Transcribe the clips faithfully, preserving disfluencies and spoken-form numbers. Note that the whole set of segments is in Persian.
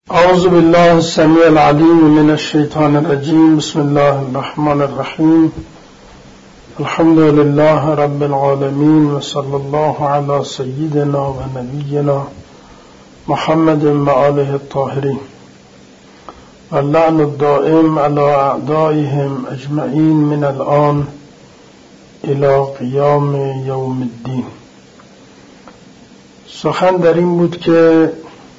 اعوذ بالله السمیع العلیم من الشیطان الرجیم. بسم الله الرحمن الرحیم. الحمد لله رب العالمین و صلی الله علی سیدنا و نبینا محمد و آله الطاهرین و اللعن الدائم علی اعدائهم اجمعین من الآن الى قیام یوم الدین. سخن در این بود که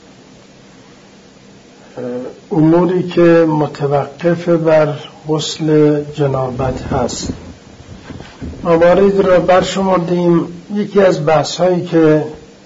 اموری که متوقف بر غسل جنابت هست موارد را برشمردیم. یکی از بحث هایی که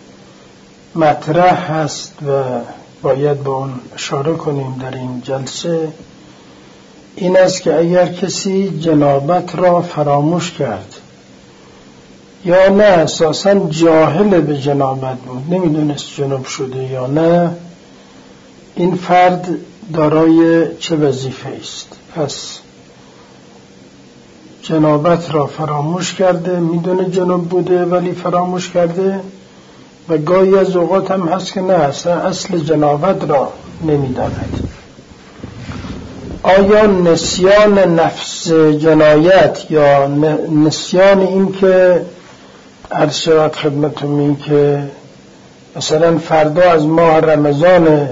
مطرح هست و باید به اون اشاره کنیم در این جلسه این است که اگر کسی جنابت را فراموش کرد یا نه اساساً جاهل به جنابت بود، نمیدونست جناب شده یا نه، این فرد دارای چه وظیفه است؟ پس جنابت را فراموش کرده، میدونه جناب بوده ولی فراموش کرده و گاهی از اوقات هم هست که نه اصلا اصل جنابت را نمیداند. آیا نسیان نفس جنایت یا نسیان این که عرض شود خدمتون این که مثلا فردا از ماه رمضان،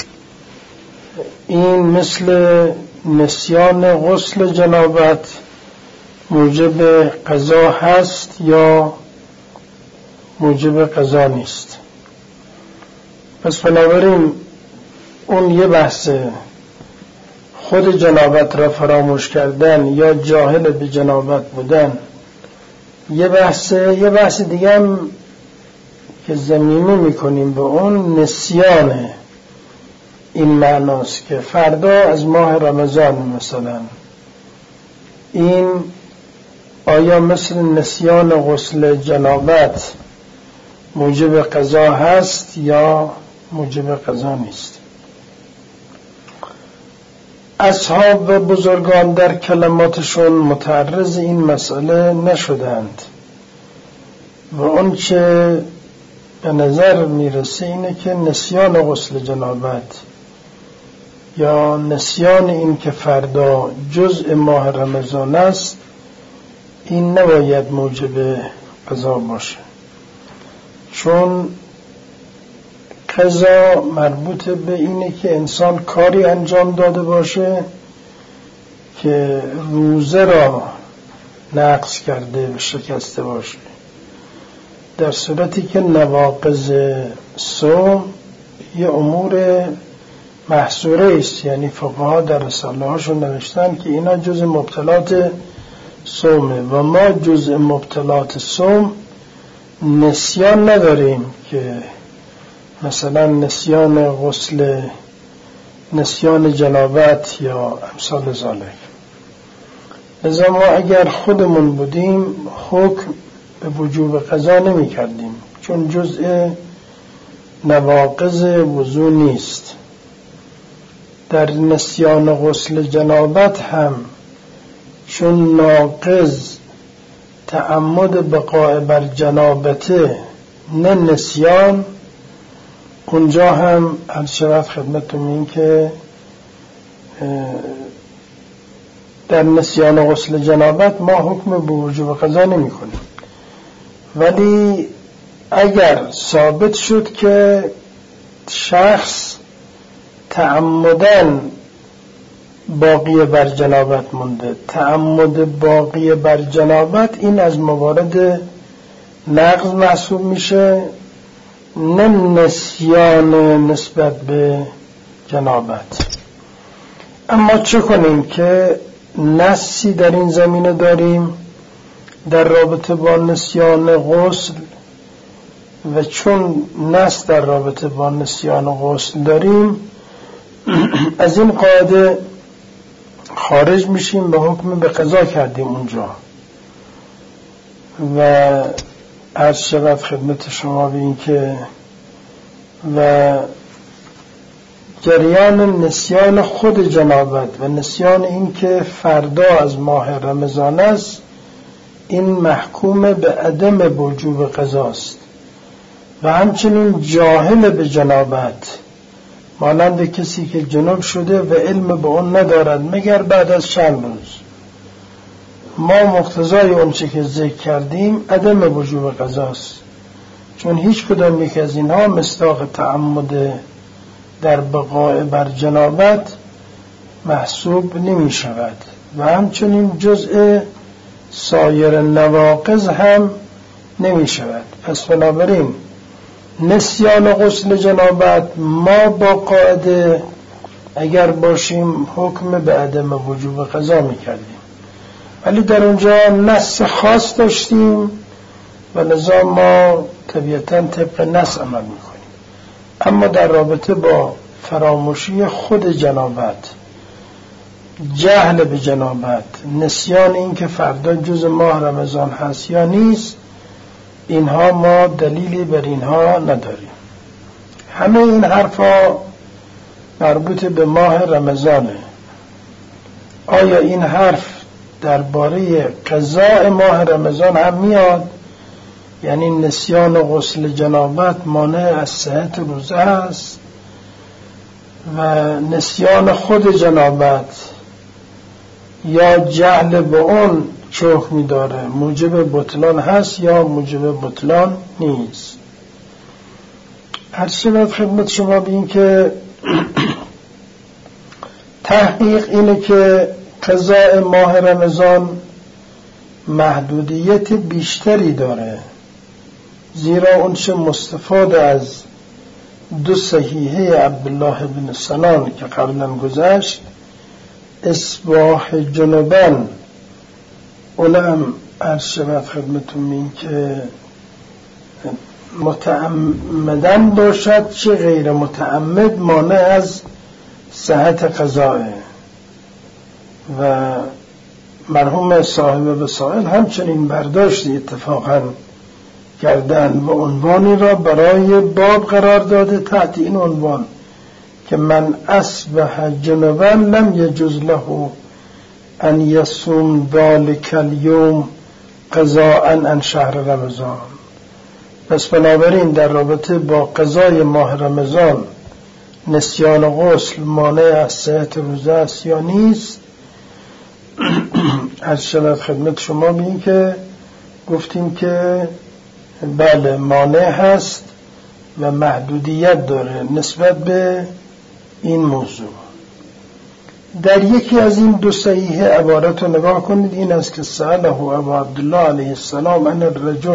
این مثل نسیان غسل جنابت موجب قضا هست یا موجب قضا نیست؟ پس بنابراین اون یه بحثه، خود جنابت را فراموش کردن یا جاهل به جنابت بودن یه بحثه. یه بحث دیگه هم که ضمیمه میکنیم به اون نسیانه. این معناست که فردا از ماه رمضان مثلا این آیا مثل نسیان غسل جنابت موجب قضا هست یا موجب قضا نیست؟ اصحاب و بزرگان در کلماتشون متعرض این مسئله نشدند و اون چه به نظر میرسه اینه که نسیان غسل جنابت یا نسیان این که فردا جزء ماه رمضان است این نباید موجب قضا باشه، چون قضا مربوط به اینه که انسان کاری انجام داده باشه که روزه را نقض کرده و شکسته باشه، در صورتی که نواقض صوم یه امور محصوره است. یعنی فقها در رساله هاشون نوشتن که اینا جز مبطلات صومه و ما جز مبطلات صوم نسیان نداریم که مثلا نسیان غسل، نسیان جنابت یا امثال ذالک. لذا ما اگر خودمون بودیم حکم به وجوب قضا نمی کردیم، چون جزء نواقض وضو نیست. در نسیان غسل جنابت هم چون ناقض تعمد بقاء بر جنابته نه نسیان، اونجا هم عرض شود خدمتتون این که در نسیان غسل جنابت ما حکم به وجوب قضا نمی کنیم. ولی اگر ثابت شد که شخص تعمدن باقی بر جنابت مونده، تعمد باقی بر جنابت این از موارد نقض محسوب میشه، نه نسیان نسبت به جنابت. اما چه کنیم که نصی در این زمینه داریم در رابطه با نسیان غسل و چون نص در رابطه با نسیان غسل داریم از این قاعده خارج میشیم و حکم به قضا کردیم اونجا. و عرض شود خدمت شما به این که و جریان نسیان خود جنابت و نسیان این که فردا از ماه رمضان است این محکوم به عدم وجوب قضاست و همچنین جاهل به جنابت مانند کسی که جنوب شده و علم به اون ندارد مگر بعد از چند روز. ما مقتضای اون چه که ذکر کردیم عدم وجوب قضاست، چون هیچ کدام یک از اینها مصداق تعمد در بقاء بر جنابت محسوب نمی شود و همچنین جزء سایر نواقض هم نمی شود. پس بنابراین نسیان غسل جنابت ما با قاعده اگر باشیم حکم به عدم وجوب قضا می کردیم، ولی در اونجا نص خاص داشتیم و لذا ما طبیعتاً طبق نص عمل می کنیم. اما در رابطه با فراموشی خود جنابت، جهل به جنابت، نسیان این که فردا جز ماه رمضان هست یا نیست، اینها ما دلیلی بر اینها نداریم. همه این حرفا مربوط به ماه رمضانه. آیا این حرف درباره قضاء ماه رمضان هم میاد؟ یعنی نسیان غسل جنابت مانع از صحت روزه است و نسیان خود جنابت یا جهل به اون چه حکمی داره؟ موجب بطلان هست یا موجب بطلان نیست؟ هر چه باید خدمت شما بگیم که تحقیق اینه که قضاء ماه رمضان محدودیت بیشتری داره، زیرا اون چه مستفاد از دو صحیحه عبدالله بن سنان که قبلا گذشت، اصباح جنوبان، اونم عرض شود خدمتون این که متعمدن باشد چه غیر متعمد مانع از صحت قضاء. و مرحوم صاحب وسائل همچنین برداشتی اتفاقا کردن و عنوانی را برای باب قرار داده تحت این عنوان که من اصبح جنبا لم یجوز له ان یصوم ذلک الیوم قضاء عن شهر رمضان. پس بنابراین در رابطه با قضای ماه رمضان نسیان غسل مانع از صحت روزه است یا نیست؟ از شدت خدمت شما بگیم که گفتیم که بله مانع هست و محدودیت داره نسبت به این موضوع. در یکی از این دو صحیح عبارت رو نگاه کنید، این است که سأله ابو عبدالله علیه السلام ان الرجل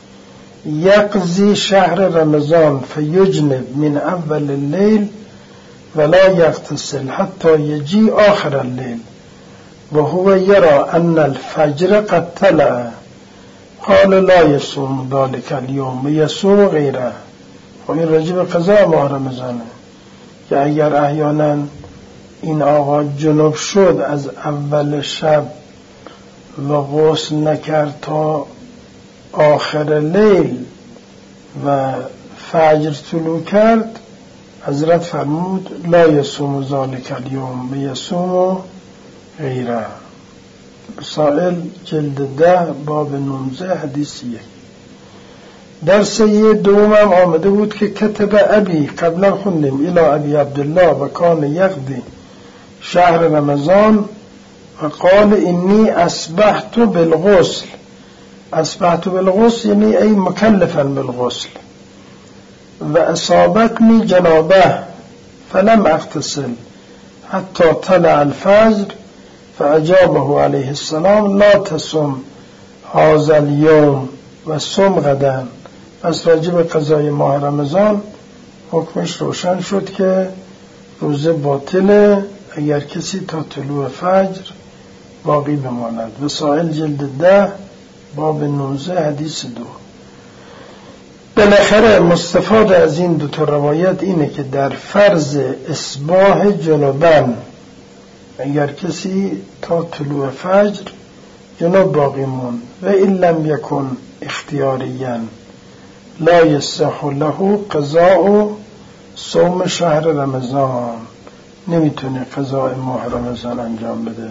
یقضی شهر رمضان فیجنب من اول اللیل ولا یغتسل حتی یجی آخر اللیل و هو یرى ان الفجر قد طلع قال لا یصوم ذلك اليوم یصوم غیره. و این رجب قضا ماه رمضانه که اگر احیانا این آقا جنوب شد از اول شب و غسل نکرد تا آخر لیل و فجر طلوع کرد، حضرت فرمود لا یصوم ذلک الیوم یصوم غیره. سائل جلد ده باب نوزده حدیث یک. در صحیح دومم آمده بود که کتب ابی، قبلا خوندیم، الى ابی عبدالله و کان یقضی شهر رمضان و قال انی اصبحت بالغسل. اصبحت بالغسل یعنی ای مکلفا بالغسل و اصابتنی جنابه فلم اغتسل حتی طلع الفجر فاجابه علیه السلام لا تصم هذا اليوم و صم غدا. پس راجع به قضای ماه رمضان حکمش روشن شد که روزه باطله اگر کسی تا طلوع فجر باقی بماند. وسائل جلد ده باب نوزده حدیث دو. بالاخره مستفاد از این دو تا روایت اینه که در فرض اصباح جنوبان اگر کسی تا طلوع فجر جنوب باقی مون و این لم یکن اختیاریا لا یصح له قضاء صوم شهر رمضان، نمیتونه قضاء ماه رمضان انجام بده.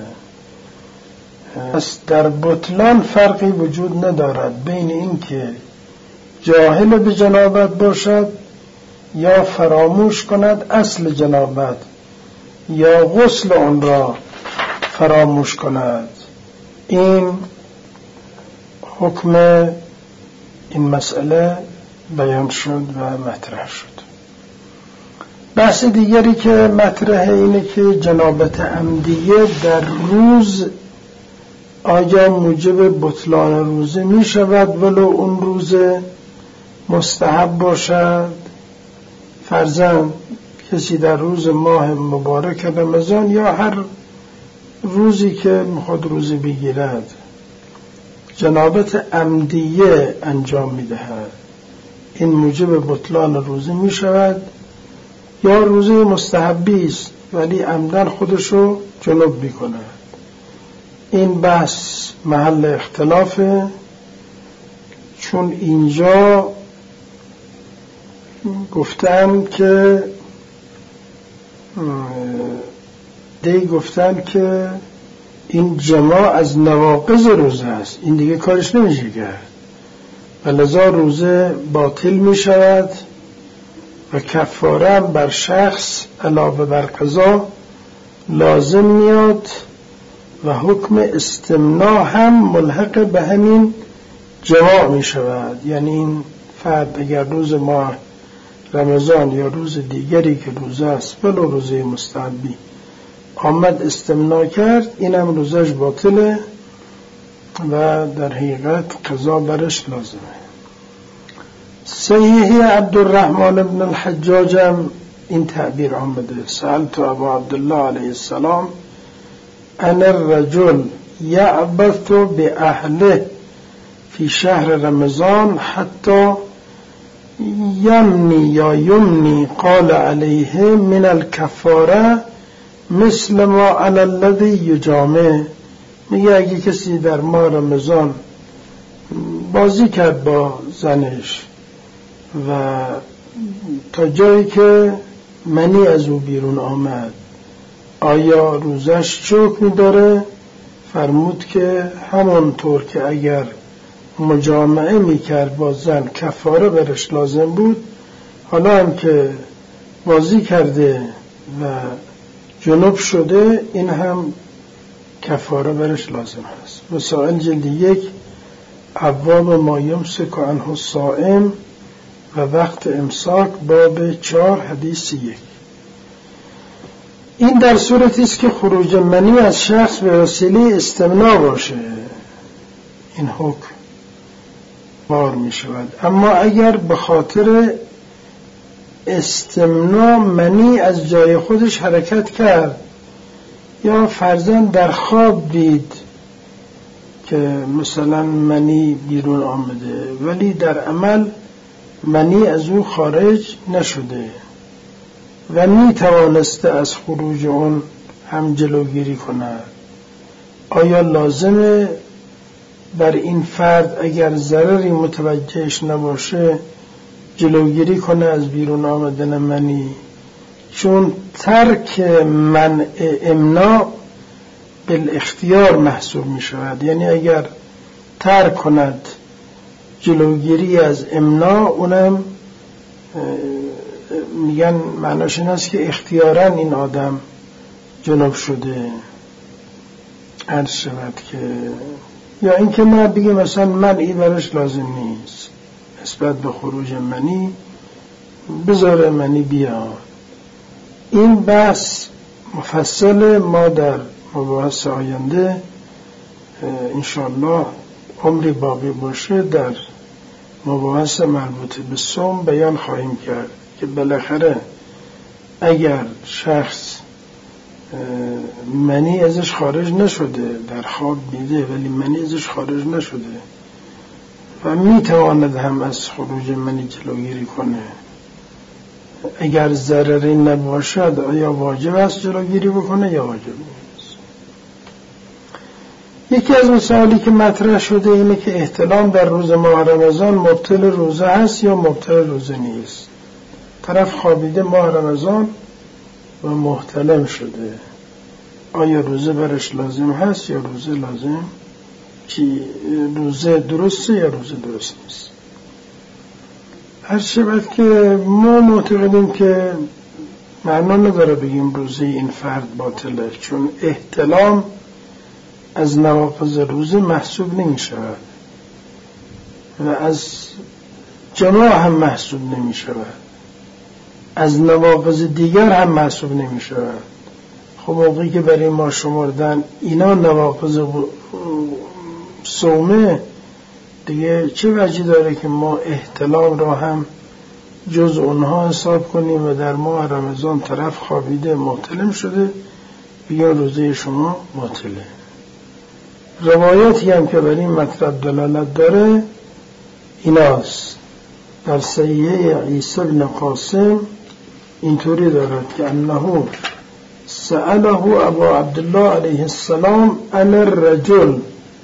پس در بطلان فرقی وجود ندارد بین این که جاهل به جنابت باشد یا فراموش کند اصل جنابت یا غسل آن را فراموش کند. این حکم این مسئله بیان شد و مطرح شد. بحث دیگری که مطرحه اینه که جنابت عمدیه در روز آیا موجب بطلان روزه می شود ولو اون روز مستحب باشد؟ فرضاً کسی در روز ماه مبارک رمضان یا هر روزی که خود روزه بگیرد جنابت عمدیه انجام می دهد، این موجب بطلان روزه می شود یا روزه مستحبی است ولی عمدن خودشو جنب می کند؟ این بحث محل اختلافه، چون اینجا گفتم که دی گفتن که این جماع از نواقض روزه است، این دیگه کارش نمیشه کرد و لذا روزه باطل می شود و کفاره بر شخص علاوه بر قضا لازم میاد و حکم استمناء هم ملحق به همین جماع می شود. یعنی این فرد اگر روز ماه رمضان یا روز دیگری که روزه است ولو روزه مستحبی آمد استمناء کرد، اینم روزش باطله و در حقیقت قضا برش لازمه. صحیح عبدالرحمن بن الحجاج هم این تعبیر آمده: سألت ابا عبدالله علیه السلام ان الرجل یعبث باهله فی شهر رمضان حتی یمنی یا یمنی قال علیه من الکفاره مثل ما علی الذی یجامع. میگه اگه کسی در ماه رمضان بازی کرد با زنش و تا جایی که منی از او بیرون آمد آیا روزش چه حکمی داره؟ فرمود که همانطور که اگر مجامعه میکرد با زن کفاره برش لازم بود، حالا هم که بازی کرده و جنوب شده این هم کفاره برش لازم هست. مسائل جلد یک ابواب ما یمسک عنه الصائم و وقت امساک باب چهار حدیث یک. این در صورتی است که خروج منی از شخص به وسیله استمناء باشه، این حکم بار می شود. اما اگر به خاطر استمناء منی از جای خودش حرکت کرد یا فرضاً در خواب دید که مثلا منی بیرون آمده ولی در عمل منی از او خارج نشده و می توانسته از خروج اون هم جلوگیری کند، آیا لازمه بر این فرد اگر ضرری متوجهش نباشه جلوگیری کنه از بیرون آمدن منی؟ چون ترک منع امناع بالاختیار محسوب می شود. یعنی اگر ترک کند جلوگیری از امناع، اونم میگن معناش این است که اختیاراً این آدم جنوب شده. عرض شود که یا اینکه ما بگیم مثلا منعی برش لازم نیست نسبت به خروج منی، بذاره منی بیاد. این بحث مفصل ما در مباحث آینده انشاءالله عمری باقی باشه در مباحث مربوط به صوم بیان خواهیم کرد که بالاخره اگر شخص منی ازش خارج نشده، در خواب دیده ولی منی ازش خارج نشده و میتواند هم از خروج منی جلوگیری کنه، اگر ضرری نباشد آیا واجب است جلوگیری بکنه یا واجب نیست؟ یکی از مسائلی که مطرح شده اینه که احتلام در روز ماه رمضان مبطل روزه هست یا مبطل روزه نیست. طرف خوابیده ماه رمضان و محتلم شده، آیا روزه برش لازم هست یا روزه لازم چی روزه درسته یا روزه درست نیست؟ هر شود که ما معتقدیم که معنا نداره بگیم روزه این فرد باطله، چون احتلام از نواقض روزه محسوب نمی شود و از جماع هم محسوب نمی شود، از نواقض دیگر هم محسوب نمی شود. خب موقعی که برای ما شمردن اینا نواقض صومه، دیگه چه وجه داره که ما احتلام را هم جز اونها حساب کنیم و در ماه رمضان طرف خوابیده محتلم شده بگیم روزه شما باطله. روایتی هم که بر این مطلب دلالت داره ایناست. در صحیح عیسی بن قاسم اینطوری دارد که انه سأله ابو عبدالله علیه السلام عن الرجل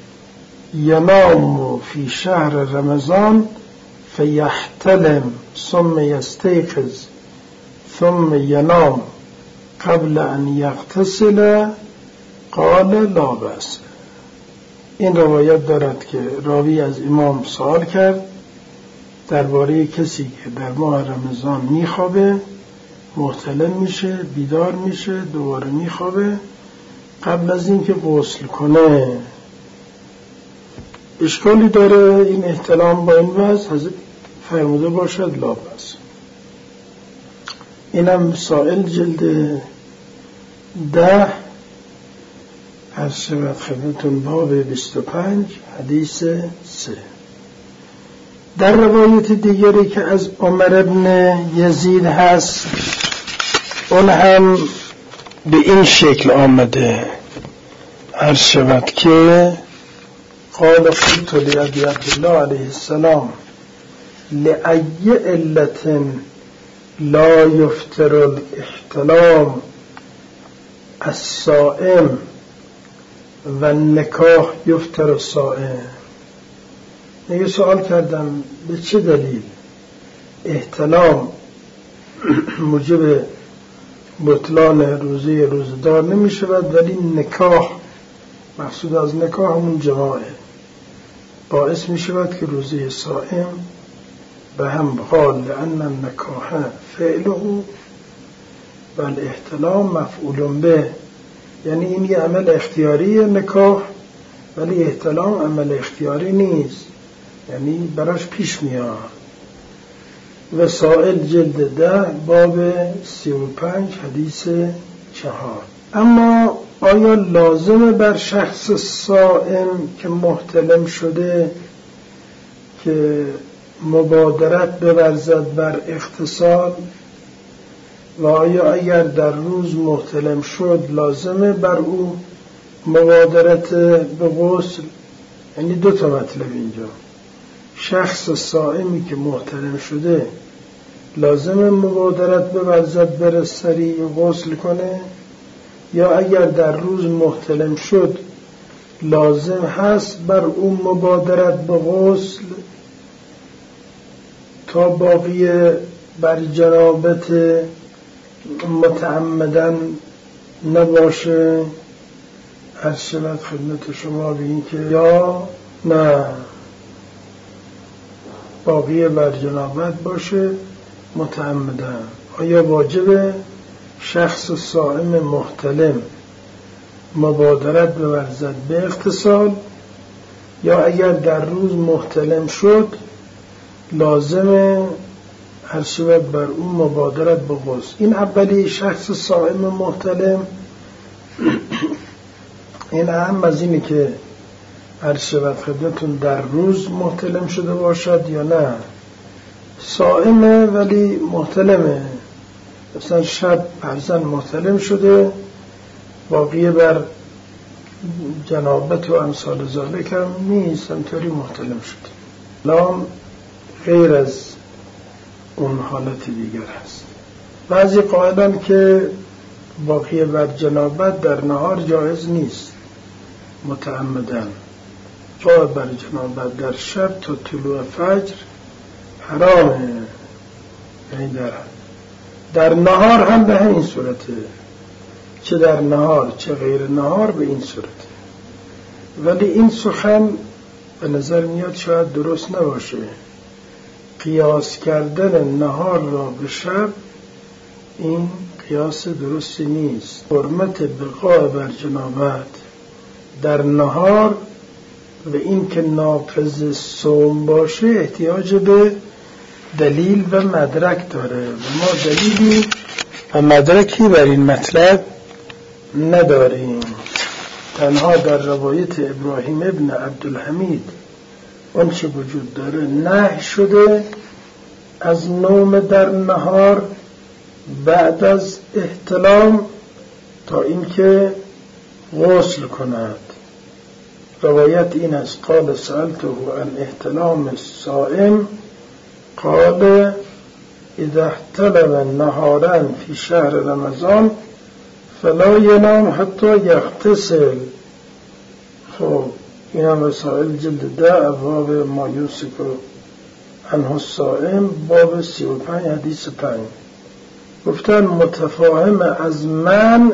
ینام فی شهر رمضان فیحتلم ثم یستيقظ ثم ینام قبل ان یغتسل قال لا بأس. این روایت دارد که راوی از امام سوال کرد درباره کسی که در ماه رمضان میخوابه، محتلم میشه، بیدار میشه، دوباره میخوابه، قبل از این که غسل کنه اشکالی داره این احتلام با این وضع؟ حضرت فرموده باشد لا بأس. اینم سائل جلد ده از شود خدمتون باب بیست و پنج حدیث سه. در روایت دیگری که از عمر ابن یزید هست اون هم به این شکل آمده، هر شود که قال قلت لأبي عبد الله علیه السلام لأي علة لا يفطر الاحتلام الصائم و النکاح یفطر الصائم. میگه سوال کردم به چه دلیل احتلام موجب بطلان روزه روزدار نمی شود ولی نکاح، مقصود از نکاح همون جماعه، باعث می شود که روزه صائم به هم قال لأن النکاح فعله و الاحتلام مفعول به، یعنی این یه عمل اختیاری نکاح ولی احتلام عمل اختیاری نیست، یعنی براش پیش میاد. و سائل جلد ده باب سی و پنج حدیث چهار. اما آیا لازمه بر شخص صائم که محتلم شده که مبادرت بورزد بر اغتسال و آیا اگر در روز محتلم شد لازمه بر او مبادرت به غسل؟ یعنی دو تا مطلب اینجا. شخص صائمی که محتلم شده لازمه مبادرت بورزد بر سریع غسل کنه، یا اگر در روز محتلم شد لازم هست بر او مبادرت به غسل تا باقی بر جنابت متعمدن نباشه؟ هر شود خدمت شما بگیم که یا نه، باقی بر جنابت باشه متعمدن. آیا واجب شخص صائم محتلم مبادرت بورزد به اغتسال، یا اگر در روز محتلم شد لازمه هر شود بر اون مبادرت به غسل؟ این اولی شخص صائم محتلم این اهم از اینه که هر شود خدمتون در روز محتلم شده باشد یا نه. صائمه ولی محتلمه، مثلا شب فرضاً محتلم شده باقی بر جنابت و امثال ذالک هم نیست، همطوری محتلم شده. لام غیر از اون حالت دیگر هست. بعضی قائلن که باقی بر جنابت در نهار جایز نیست متعمدن، باقی بر جنابت در شب تا طلوع فجر حرامه، یعنی در در نهار هم به همین صورته، چه در نهار چه غیر نهار به این صورته. ولی این سخن به نظر میاد شاید درست نباشه، قیاس کردن نهار را به شب این قیاس درستی نیست. حرمت بقاء بر جنابت در نهار و این که ناقض صوم باشه احتیاج به دلیل و مدرک داره و ما دلیلی و مدرکی بر این مطلب نداریم. تنها در روایت ابراهیم ابن عبدالحمید اون چه وجود داره نهی شده از نوم در نهار بعد از احتلام تا اینکه غسل کند. روایت این است: قال سألته عن احتلام الصائم قال اذا احتلم نهارا في شهر رمضان فلا ينام حتى يغتسل. خب این هم رسائل جلد ده ابواب ما یمسک عنه الصائم باب سی و پنج حدیث پنج. گفتن متفاهم از من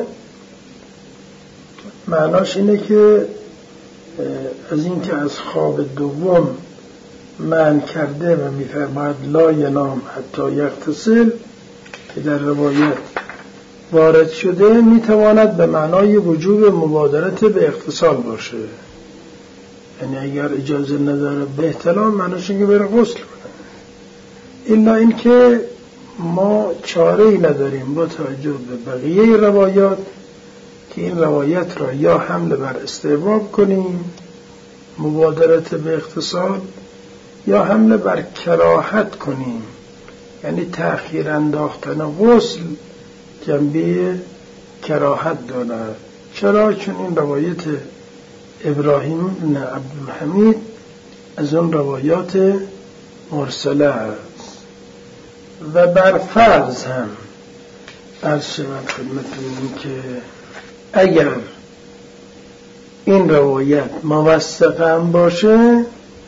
معناش اینه که از این که از خواب دوم من کرده و میفرماید لا ینام حتی یغتسل که در روایت وارد شده میتواند به معنای وجوب مبادرت به اغتسال باشه. یعنی اگر اجازه نداره به احتلام معناش اینه که بره غسل کنه. الا این که ما چاره ای نداریم با توجه به بقیه روایات که این روایت را یا حمل بر استحباب کنیم مبادرت به اغتسال یا حمل بر کراهت کنیم، یعنی تأخیر انداختن غسل جنبه کراهت دارد. چرا؟ چون این روایت ابراهیم بن عبدالحمید از اون روایات مرسله است. و بر فرض هم عرض شود خدمتتون که اگر این روایت موثقه هم باشه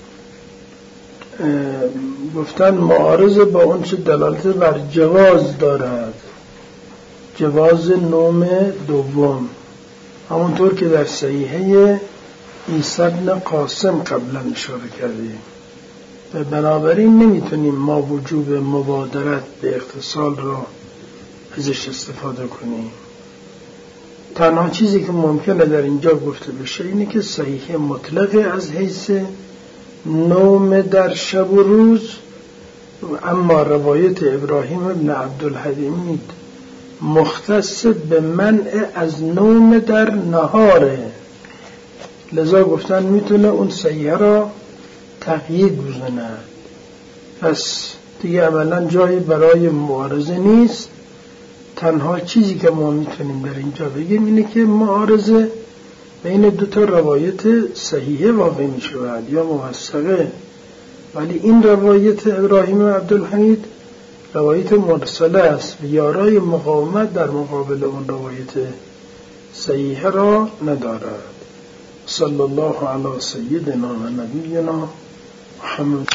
گفتن معارض با اون چه دلالت بر جواز دارد، جواز نوم دوم، همونطور که در صحیحه عیسی بن قاسم قبلا اشاره کردیم. و بنابراین نمیتونیم ما وجوب مبادرت به اغتسال را ازش استفاده کنیم. تنها چیزی که ممکنه در اینجا گفته بشه اینه که صحیح مطلقه از حیث نوم در شب و روز، اما روایت ابراهیم ابن عبدالحمید مختص به منع از نوم در نهاره، لذا گفتن میتونه اون صحیح را تقیید بزنه. پس دیگه عملا جایی برای معارضه نیست. تنها چیزی که ما میتونیم در اینجا بگیم اینه که معارضه بین دو تا روایت صحیحه واقع میشود یا موثقه، ولی این روایت ابراهیم عبدالحمید روایت مرسله است و یارای مقاومت در مقابل اون روایت صحیحه را ندارد. صلی الله علی سیدنا و نبینا محمد